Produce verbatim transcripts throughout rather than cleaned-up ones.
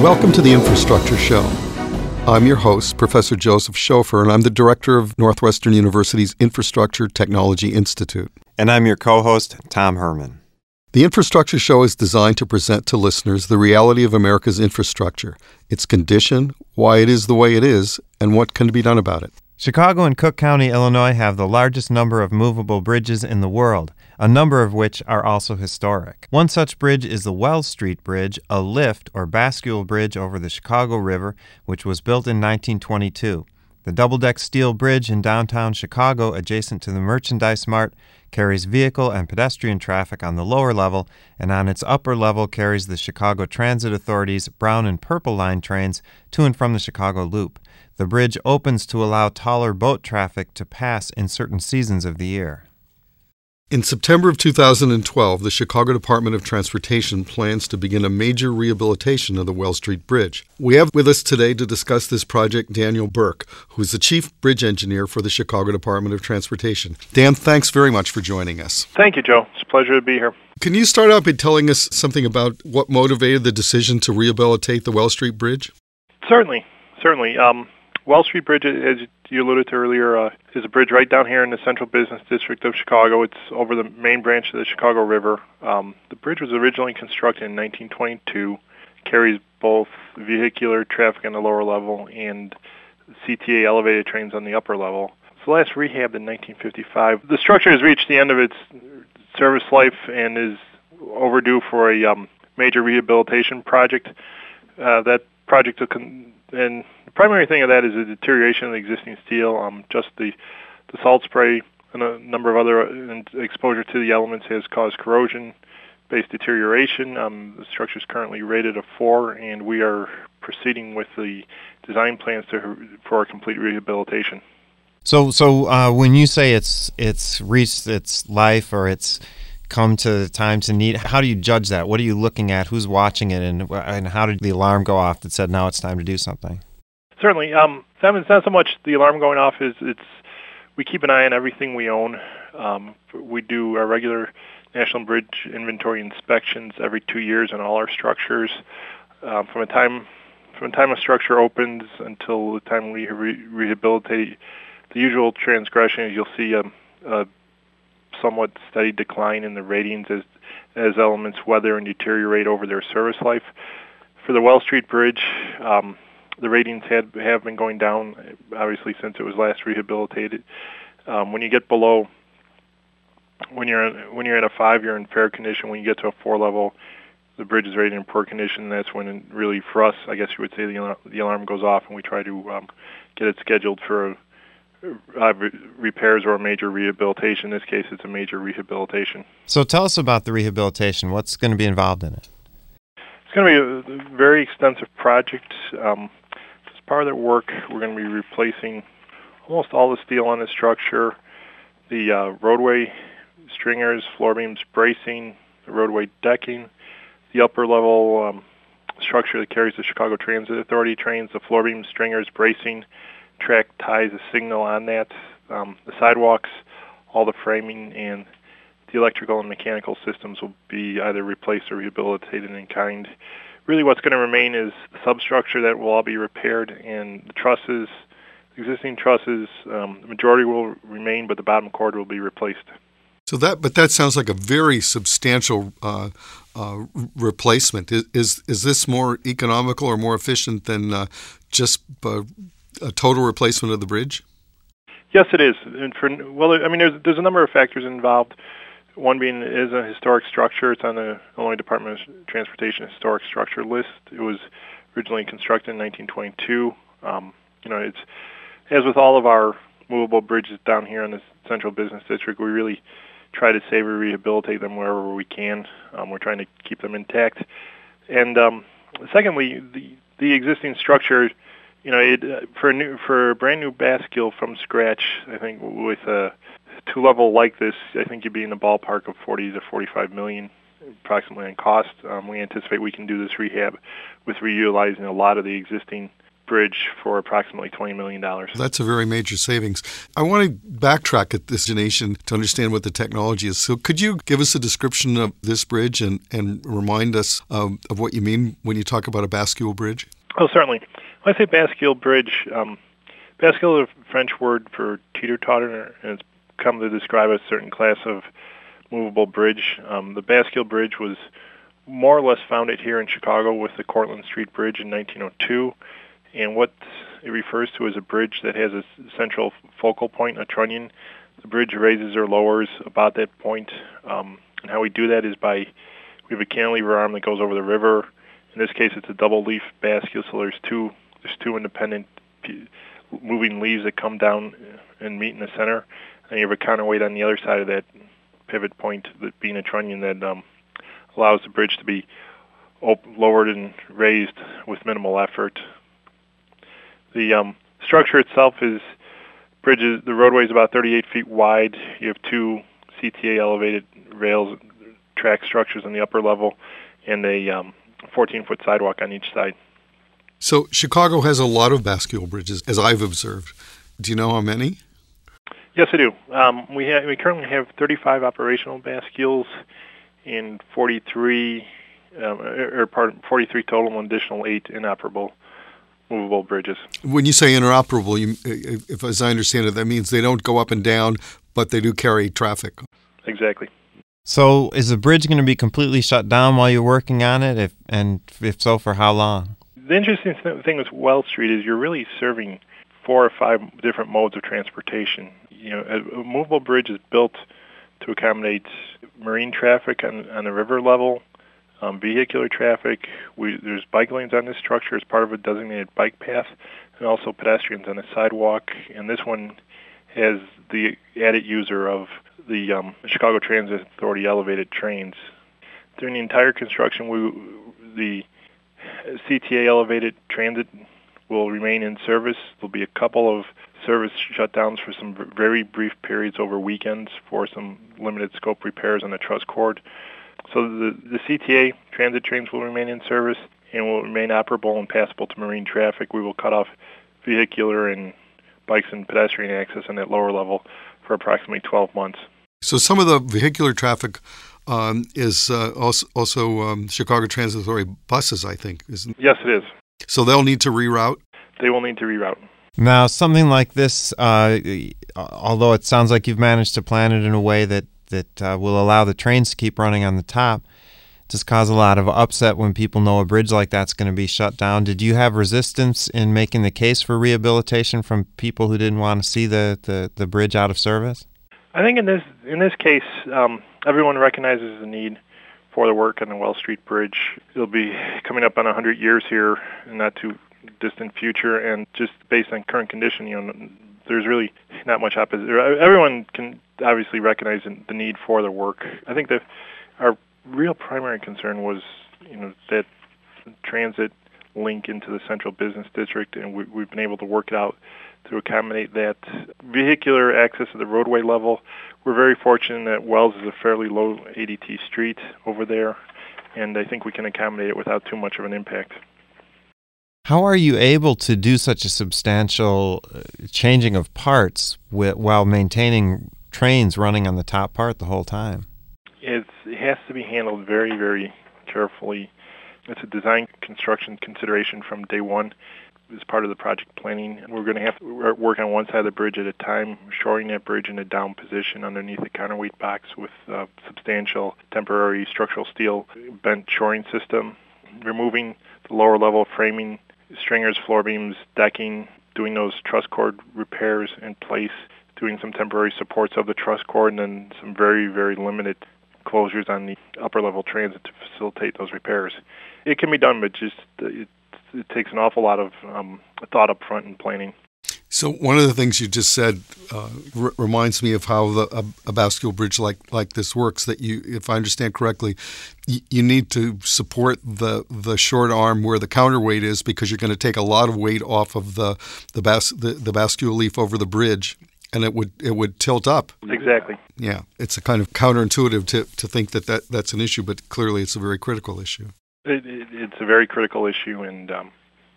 Welcome to the Infrastructure Show. I'm your host, Professor Joseph Schofer, and I'm the director of Northwestern University's Infrastructure Technology Institute. And I'm your co-host, Tom Herman. The Infrastructure Show is designed to present to listeners the reality of America's infrastructure, its condition, why it is the way it is, and what can be done about it. Chicago and Cook County, Illinois have the largest number of movable bridges in the world, a number of which are also historic. One such bridge is the Wells Street Bridge, a lift or bascule bridge over the Chicago River, which was built in nineteen twenty-two. The double-deck steel bridge in downtown Chicago, adjacent to the Merchandise Mart, carries vehicle and pedestrian traffic on the lower level, and on its upper level carries the Chicago Transit Authority's Brown and Purple Line trains to and from the Chicago Loop. The bridge opens to allow taller boat traffic to pass in certain seasons of the year. In September of two thousand twelve, the Chicago Department of Transportation plans to begin a major rehabilitation of the Wells Street Bridge. We have with us today to discuss this project Daniel Burke, who is the Chief Bridge Engineer for the Chicago Department of Transportation. Dan, thanks very much for joining us. Thank you, Joe. It's a pleasure to be here. Can you start out by telling us something about what motivated the decision to rehabilitate the Wells Street Bridge? Certainly, certainly. Um, Wells Street Bridge, as you alluded to earlier, uh, is a bridge right down here in the central business district of Chicago. It's over the main branch of the Chicago River. Um, the bridge was originally constructed in nineteen twenty-two, carries both vehicular traffic on the lower level and C T A elevated trains on the upper level. It was last rehabbed in nineteen fifty-five. The structure has reached the end of its service life and is overdue for a um, major rehabilitation project. Uh, that project took... Con- And the primary thing of that is the deterioration of the existing steel. Um, just the, the salt spray and a number of other uh, exposure to the elements has caused corrosion-based deterioration. Um, the structure is currently rated a four, and we are proceeding with the design plans to, for a complete rehabilitation. So, so uh, when you say it's it's reached its life or it's come to the time to need, how do you judge that? What are you looking at? Who's watching it? And and how did the alarm go off that said, now it's time to do something? Certainly. Um, it's not so much the alarm going off, is it's we keep an eye on everything we own. Um, we do our regular National Bridge Inventory inspections every two years on all our structures. Um, from a time from the time a structure opens until the time we re- rehabilitate, the usual transgression is you'll see a, a somewhat steady decline in the ratings as as elements weather and deteriorate over their service life. For the Wells Street Bridge, um, the ratings had have been going down, obviously, since it was last rehabilitated. Um, when you get below, when you're in, when you're at a five, you're in fair condition. When you get to a four level, the bridge is rated in poor condition. That's when, really, for us, I guess you would say the alarm, the alarm goes off, and we try to um, get it scheduled for a Uh, re- repairs or a major rehabilitation. In this case, it's a major rehabilitation. So tell us about the rehabilitation. What's going to be involved in it? It's going to be a very extensive project. Um, as part of that work, we're going to be replacing almost all the steel on the structure, the uh, roadway stringers, floor beams, bracing, the roadway decking, the upper level um, structure that carries the Chicago Transit Authority trains, the floor beams, stringers, bracing, track ties a signal on that, um, the sidewalks, all the framing, and the electrical and mechanical systems will be either replaced or rehabilitated in kind. Really what's going to remain is the substructure that will all be repaired, and the trusses, existing trusses, um, the majority will remain, but the bottom cord will be replaced. So that, but that sounds like a very substantial uh, uh, replacement. Is, is is this more economical or more efficient than uh, just uh, a total replacement of the bridge? Yes, it is. And for well, I mean, there's there's a number of factors involved. One being it is a historic structure. It's on the Illinois Department of Transportation historic structure list. It was originally constructed in nineteen twenty-two. Um, you know, it's as with all of our movable bridges down here in the central business district, we really try to save or rehabilitate them wherever we can. Um, we're trying to keep them intact. And um, secondly, the the existing structure. You know, it, uh, for a new, for a brand new bascule from scratch, I think with a two level like this, I think you'd be in the ballpark of forty to forty-five million, approximately in cost. Um, we anticipate we can do this rehab with reutilizing a lot of the existing bridge for approximately twenty million dollars. That's a very major savings. I want to backtrack at this nation to understand what the technology is. So could you give us a description of this bridge and, and remind us um, of what you mean when you talk about a bascule bridge? Oh, certainly. When I say bascule bridge, um, bascule is a French word for teeter-totter, and it's come to describe a certain class of movable bridge. Um, the bascule bridge was more or less founded here in Chicago with the Cortlandt Street Bridge in nineteen oh two. And what it refers to as a bridge that has a central focal point, a trunnion. The bridge raises or lowers about that point. Um, and how we do that is by, we have a cantilever arm that goes over the river. In this case, it's a double leaf bascule, so there's two, there's two independent p- moving leaves that come down and meet in the center. And you have a counterweight on the other side of that pivot point, that being a trunnion that um, allows the bridge to be op- lowered and raised with minimal effort. The um, structure itself is bridges. The roadway is about thirty-eight feet wide. You have two C T A elevated rails, track structures on the upper level, and a um, fourteen-foot sidewalk on each side. So Chicago has a lot of bascule bridges, as I've observed. Do you know how many? Yes, I do. Um, we have, we currently have thirty-five operational bascules and forty-three, um, or pardon, forty-three total, and additional eight inoperable movable bridges. When you say interoperable, you, if as I understand it, that means they don't go up and down, but they do carry traffic. Exactly. So is the bridge going to be completely shut down while you're working on it? If and if so, for how long? The interesting thing with Wells Street is you're really serving four or five different modes of transportation. You know, a, a movable bridge is built to accommodate marine traffic on, on the river level, um, vehicular traffic. We, there's bike lanes on this structure as part of a designated bike path, and also pedestrians on the sidewalk. And this one has the added user of the um, Chicago Transit Authority elevated trains. During the entire construction, we, the C T A elevated transit will remain in service. There'll be a couple of service shutdowns for some very brief periods over weekends for some limited scope repairs on the truss cord. So the, the C T A transit trains will remain in service and will remain operable and passable to marine traffic. We will cut off vehicular and bikes and pedestrian access on that lower level for approximately twelve months. So some of the vehicular traffic um, is uh, also, also um, Chicago Transit Authority buses, I think, isn't it? Yes, it is. So they'll need to reroute? They will need to reroute. Now, something like this, uh, although it sounds like you've managed to plan it in a way that, that uh, will allow the trains to keep running on the top, just cause a lot of upset when people know a bridge like that's going to be shut down. Did you have resistance in making the case for rehabilitation from people who didn't want to see the, the, the bridge out of service? I think in this in this case, um, everyone recognizes the need for the work on the Wells Street Bridge. It'll be coming up on one hundred years here in not too distant future, and just based on current condition, you know, there's really not much opposition. Everyone can obviously recognize the need for the work. I think that our real primary concern was, you know, that transit link into the central business district, and we, we've been able to work it out to accommodate that. Vehicular access at the roadway level, we're very fortunate that Wells is a fairly low A D T street over there, and I think we can accommodate it without too much of an impact. How are you able to do such a substantial changing of parts with, while maintaining trains running on the top part the whole time? It's, it has to be handled very, very carefully. It's a design construction consideration from day one as part of the project planning. We're going to have to work on one side of the bridge at a time, shoring that bridge in a down position underneath a counterweight box with a substantial temporary structural steel bent shoring system, removing the lower level framing, stringers, floor beams, decking, doing those truss cord repairs in place, doing some temporary supports of the truss cord, and then some very, very limited closures on the upper level transit to facilitate those repairs. It can be done, but just it, it takes an awful lot of um, thought up front and planning. So one of the things you just said uh, r- reminds me of how the, a, a bascule bridge like, like this works, that you, if I understand correctly, y- you need to support the, the short arm where the counterweight is, because you're going to take a lot of weight off of the the, bas- the the bascule leaf over the bridge, and it would it would tilt up. Exactly. Yeah, it's a kind of counterintuitive to, to think that, that that's an issue, but clearly it's a very critical issue. It, it, it's a very critical issue, and um,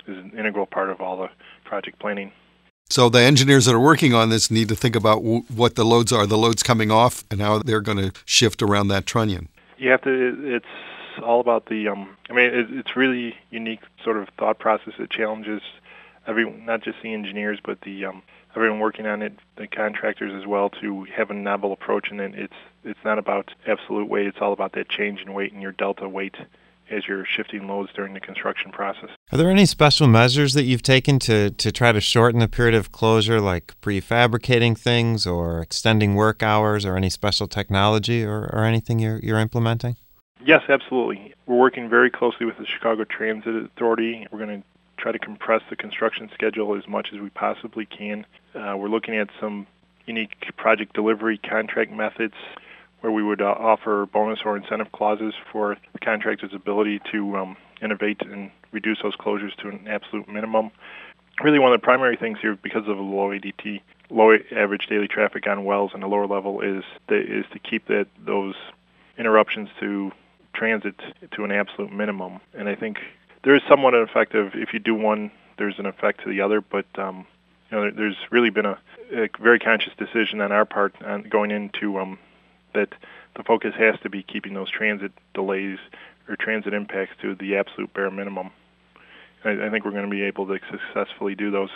is an integral part of all the project planning. So the engineers that are working on this need to think about w- what the loads are, the loads coming off, and how they're going to shift around that trunnion. You have to, it's all about the, um, I mean, it, it's really unique sort of thought process that challenges everyone, not just the engineers, but the um, everyone working on it, the contractors as well, to have a novel approach. And then it's it's not about absolute weight, it's all about that change in weight and your delta weight as you're shifting loads during the construction process. Are there any special measures that you've taken to, to try to shorten the period of closure, like prefabricating things or extending work hours or any special technology or, or anything you're, you're implementing? Yes, absolutely. We're working very closely with the Chicago Transit Authority. We're going to try to compress the construction schedule as much as we possibly can. Uh, we're looking at some unique project delivery contract methods where we would uh, offer bonus or incentive clauses for the contractor's ability to um, innovate and reduce those closures to an absolute minimum. Really, one of the primary things here, because of the low A D T, low average daily traffic on wells and the lower level, is the, is to keep that those interruptions to transit to an absolute minimum. And I think there is somewhat an effect of, if you do one, there's an effect to the other, but um, you know, there's really been a, a very conscious decision on our part on going into um, that the focus has to be keeping those transit delays or transit impacts to the absolute bare minimum. I, I think we're going to be able to successfully do those.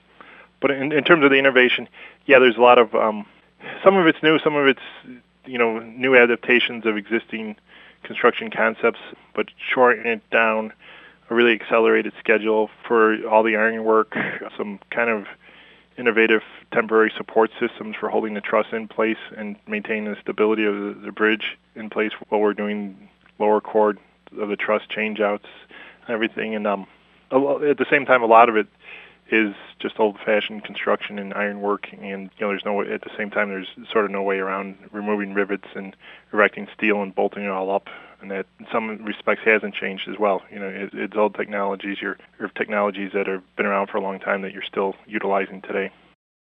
But in, in terms of the innovation, yeah, there's a lot of, um, some of it's new, some of it's, you know, new adaptations of existing construction concepts, but shortening it down, a really accelerated schedule for all the ironwork, some kind of innovative temporary support systems for holding the truss in place and maintaining the stability of the, the bridge in place while we're doing lower chord of the truss changeouts and everything. And um, at the same time, a lot of it is just old-fashioned construction and ironwork, and you know, there's no at the same time there's sort of no way around removing rivets and erecting steel and bolting it all up, and that in some respects hasn't changed as well. You know, it, it's old technologies, your, your technologies that have been around for a long time that you're still utilizing today.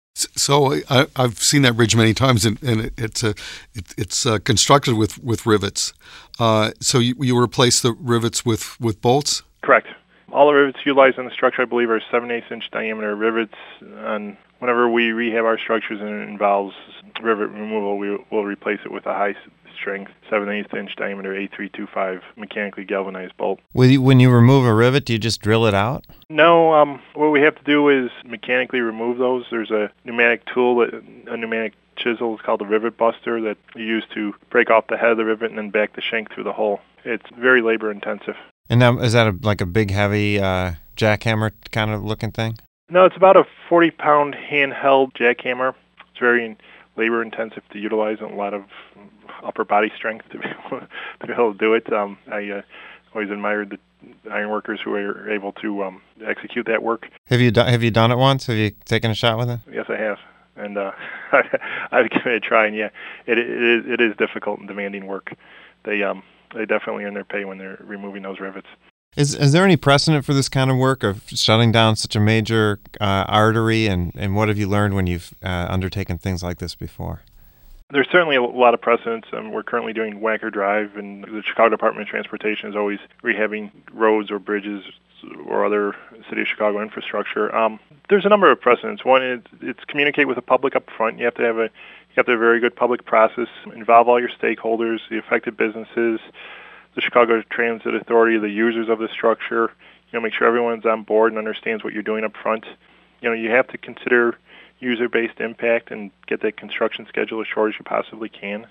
So I, I've seen that bridge many times, and, and it, it's a, it, it's uh, constructed with with rivets. Uh, so you, you replace the rivets with, with bolts? Correct. All the rivets utilized in the structure, I believe, are seven eighths inch diameter rivets. And whenever we rehab our structures and it involves rivet removal, we will replace it with a high strength seven eighths inch diameter A three twenty-five mechanically galvanized bolt. When you remove a rivet, do you just drill it out? No, um, what we have to do is mechanically remove those. There's a pneumatic tool, that, a pneumatic chisel, it's called the rivet buster, that you use to break off the head of the rivet and then back the shank through the hole. It's very labor intensive. And now, is that a, like a big, heavy uh, jackhammer kind of looking thing? No, it's about a forty pound handheld jackhammer. It's very labor intensive to utilize and a lot of upper body strength to be able to, be able to do it. Um, I uh, always admired the ironworkers who are able to um, execute that work. Have you, do, have you done it once? Have you taken a shot with it? Yes, I have. And uh, I've given it a try, and yeah, it, it, is, it is difficult and demanding work. They um, they definitely earn their pay when they're removing those rivets. Is is there any precedent for this kind of work of shutting down such a major uh, artery, and, and what have you learned when you've uh, undertaken things like this before? There's certainly a lot of precedents. Um, we're currently doing Wacker Drive, and the Chicago Department of Transportation is always rehabbing roads or bridges or other City of Chicago infrastructure. Um, there's a number of precedents. One is it's communicate with the public up front. You have to have a you have to have a very good public process. Involve all your stakeholders, the affected businesses, the Chicago Transit Authority, the users of the structure. You know, make sure everyone's on board and understands what you're doing up front. You know, you have to consider user-based impact and get that construction schedule as short as you possibly can,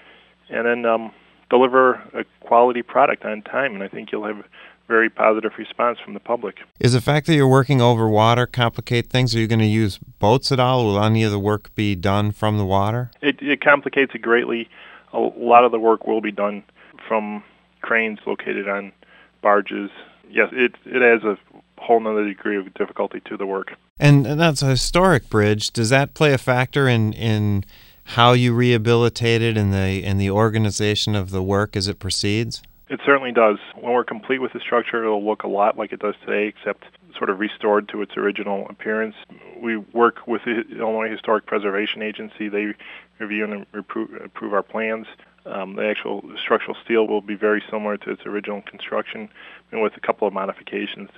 and then um, deliver a quality product on time. And I think you'll have a very positive response from the public. Is the fact that you're working over water complicate things? Are you going to use boats at all? Will any of the work be done from the water? It, it complicates it greatly. A lot of the work will be done from cranes located on barges. Yes, it it adds a whole nother degree of difficulty to the work. And, and that's a historic bridge. Does that play a factor in, in how you rehabilitate it and the and the organization of the work as it proceeds? It certainly does. When we're complete with the structure, it'll look a lot like it does today, except sort of restored to its original appearance. We work with the Illinois Historic Preservation Agency. They review and approve, approve our plans. Um, the actual structural steel will be very similar to its original construction, and with a couple of modifications to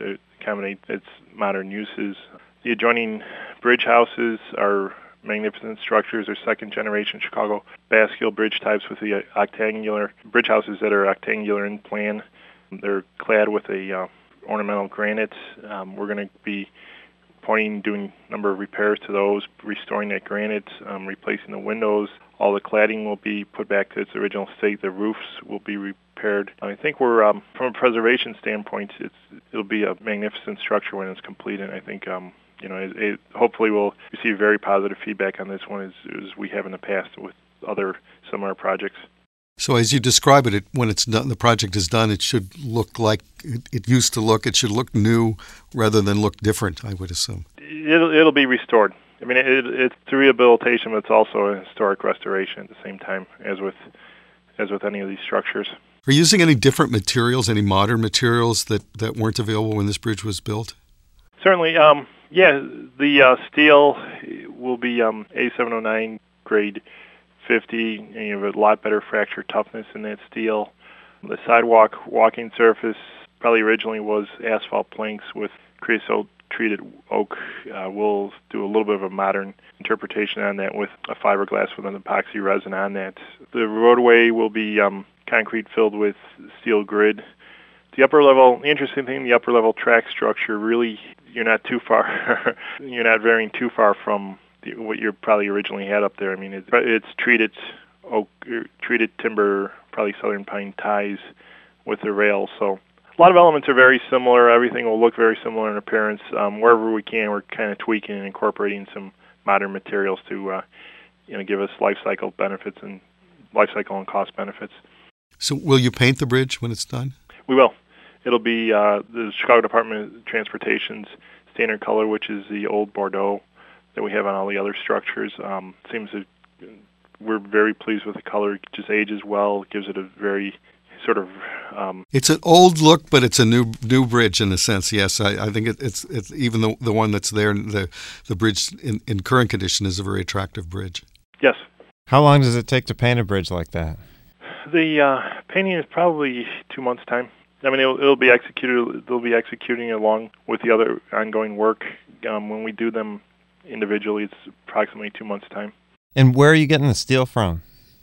accommodate its modern uses. The adjoining bridge houses are magnificent structures. They're second-generation Chicago bascule bridge types with the octangular bridge houses that are octangular in plan. They're clad with a uh, ornamental granite. Um, we're going to be pointing, doing a number of repairs to those, restoring that granite, um, replacing the windows. All the cladding will be put back to its original state. The roofs will be repaired. I think we're, um, from a preservation standpoint, it's, it'll be a magnificent structure when it's complete, and I think, um, you know, it, it hopefully we'll receive very positive feedback on this one as, as we have in the past with other similar projects. So as you describe it, it, when it's done, the project is done, it should look like it, it used to look. It should look new rather than look different, I would assume. It'll, it'll be restored. I mean, it, it's a rehabilitation, but it's also a historic restoration at the same time as with as with any of these structures. Are you using any different materials, any modern materials that, that weren't available when this bridge was built? Certainly. Um, yeah, the uh, steel will be um, A seven oh nine grade fifty, and you have a lot better fracture toughness in that steel. The sidewalk walking surface probably originally was asphalt planks with creosote treated oak. Uh, we'll do a little bit of a modern interpretation on that with a fiberglass with an epoxy resin on that. The roadway will be um, concrete filled with steel grid. The upper level, the interesting thing, the upper level track structure, really, you're not too far, you're not varying too far from the, what you probably originally had up there. I mean, it, it's treated oak, treated timber, probably southern pine ties with the rails. So a lot of elements are very similar. Everything will look very similar in appearance. Um, wherever we can, we're kind of tweaking and incorporating some modern materials to, uh, you know, give us life cycle benefits and life cycle and cost benefits. So will you paint the bridge when it's done? We will. It'll be uh, the Chicago Department of Transportation's standard color, which is the old Bordeaux that we have on all the other structures. Um, seems that we're very pleased with the color. It just ages well. It gives it a very sort of... Um, it's an old look, but it's a new new bridge in a sense, yes. I, I think it, it's it's even the the one that's there, the, the bridge in, in current condition is a very attractive bridge. Yes. How long does it take to paint a bridge like that? The uh, painting is probably two months' time. I mean, it'll, it'll be executed. They'll be executing along with the other ongoing work. Um, when we do them individually, it's approximately two months' time. And where are you getting the steel from?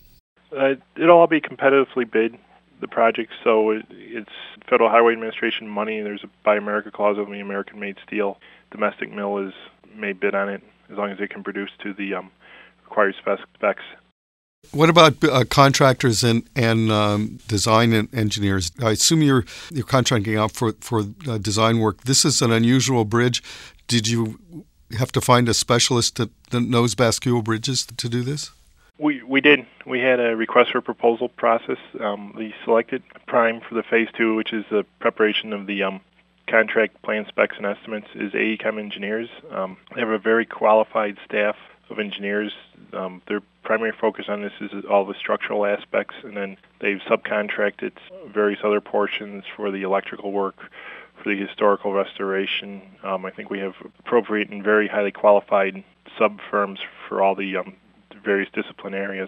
Uh, it'll all be competitively bid, the project, so it, it's Federal Highway Administration money. There's a Buy America clause of the American-made steel. Domestic mill is may bid on it as long as it can produce to the um, required specs. What about uh, contractors and and um, design and engineers? I assume you're you're contracting out for for uh, design work. This is an unusual bridge. Did you have to find a specialist that, that knows bascule bridges to do this? We we did. We had a request for proposal process. Um, the selected prime for the phase two, which is the preparation of the um, contract plan specs and estimates, is A E C O M Engineers. Um, they have a very qualified staff of engineers. Um, their primary focus on this is all the structural aspects, and then they've subcontracted various other portions for the electrical work, for the historical restoration. Um, I think we have appropriate and very highly qualified sub-firms for all the um, various discipline areas.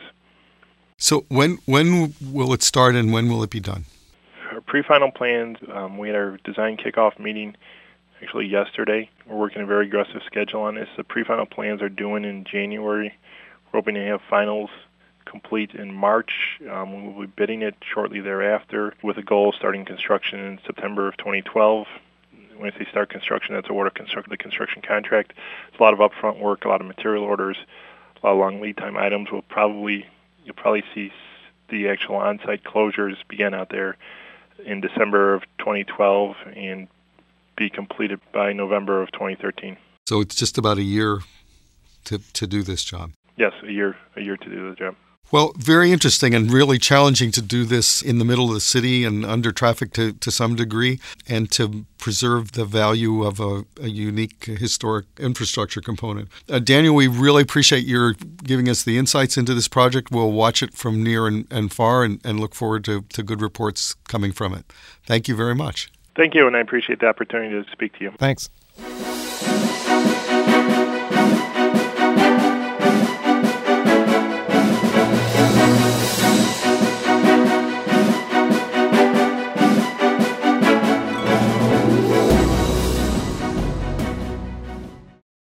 So when when will it start and when will it be done? Our pre-final plans, um, we had our design kickoff meeting actually yesterday. We're working a very aggressive schedule on this. The pre-final plans are due in January. We're hoping to have finals complete in March. Um, we will be bidding it shortly thereafter with a goal of starting construction in September of twenty twelve. When I say start construction, that's award of construct the construction contract. It's a lot of upfront work, a lot of material orders, a lot of long lead time items. We'll probably you'll probably see the actual on-site closures begin out there in December of twenty twelve and be completed by November of twenty thirteen. So it's just about a year to to do this job. Yes, a year a year to do the job. Well, very interesting and really challenging to do this in the middle of the city and under traffic to, to some degree, and to preserve the value of a, a unique historic infrastructure component. Uh, Daniel, we really appreciate your giving us the insights into this project. We'll watch it from near and, and far and, and look forward to, to good reports coming from it. Thank you very much. Thank you, and I appreciate the opportunity to speak to you. Thanks.